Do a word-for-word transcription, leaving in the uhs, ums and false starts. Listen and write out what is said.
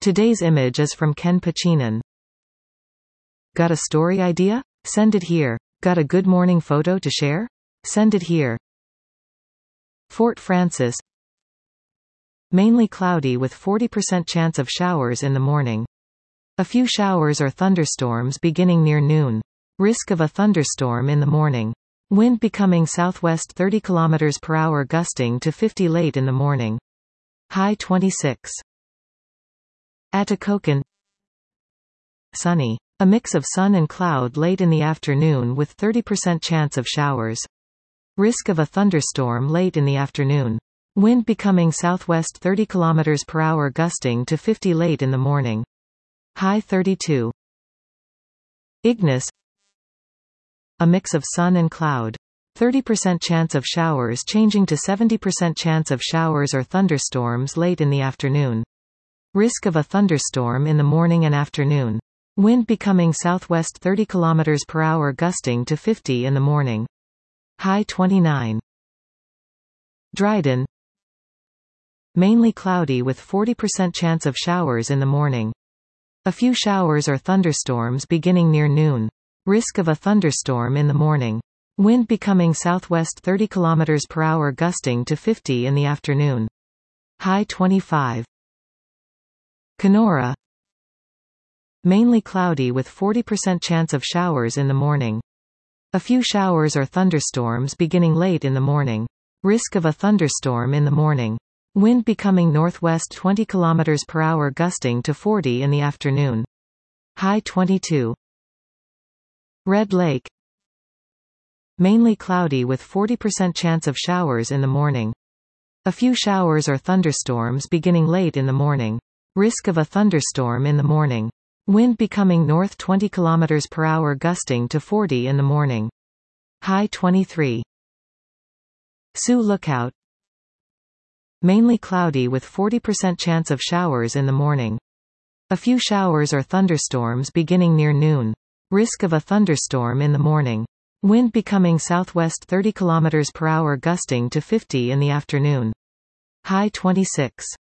Today's image is from Ken Pacinin. Got a story idea? Send it here. Got a good morning photo to share? Send it here. Fort Frances. Mainly cloudy with forty percent chance of showers in the morning. A few showers or thunderstorms beginning near noon. Risk of a thunderstorm in the morning. Wind becoming southwest thirty kilometers per hour gusting to fifty late in the morning. High twenty-six. Atikokan. Sunny. A mix of sun and cloud late in the afternoon with thirty percent chance of showers. Risk of a thunderstorm late in the afternoon. Wind becoming southwest thirty kilometers per hour gusting to fifty late in the morning. High thirty-two. Ignis. A mix of sun and cloud. thirty percent chance of showers changing to seventy percent chance of showers or thunderstorms late in the afternoon. Risk of a thunderstorm in the morning and afternoon. Wind becoming southwest thirty kilometers per hour gusting to fifty in the morning. High twenty-nine. Dryden. Mainly cloudy with forty percent chance of showers in the morning. A few showers or thunderstorms beginning near noon. Risk of a thunderstorm in the morning. Wind becoming southwest thirty kilometers per hour gusting to fifty in the afternoon. High twenty-five. Kenora. Mainly cloudy with forty percent chance of showers in the morning. A few showers or thunderstorms beginning late in the morning. Risk of a thunderstorm in the morning. Wind becoming northwest twenty kilometers per hour gusting to forty in the afternoon. High twenty-two. Red Lake. Mainly cloudy with forty percent chance of showers in the morning. A few showers or thunderstorms beginning late in the morning. Risk of a thunderstorm in the morning. Wind becoming north twenty kilometers per hour gusting to forty in the morning. High twenty-three. Sioux Lookout. Mainly cloudy with forty percent chance of showers in the morning. A few showers or thunderstorms beginning near noon. Risk of a thunderstorm in the morning. Wind becoming southwest thirty kilometers per hour gusting to fifty in the afternoon. High twenty-six.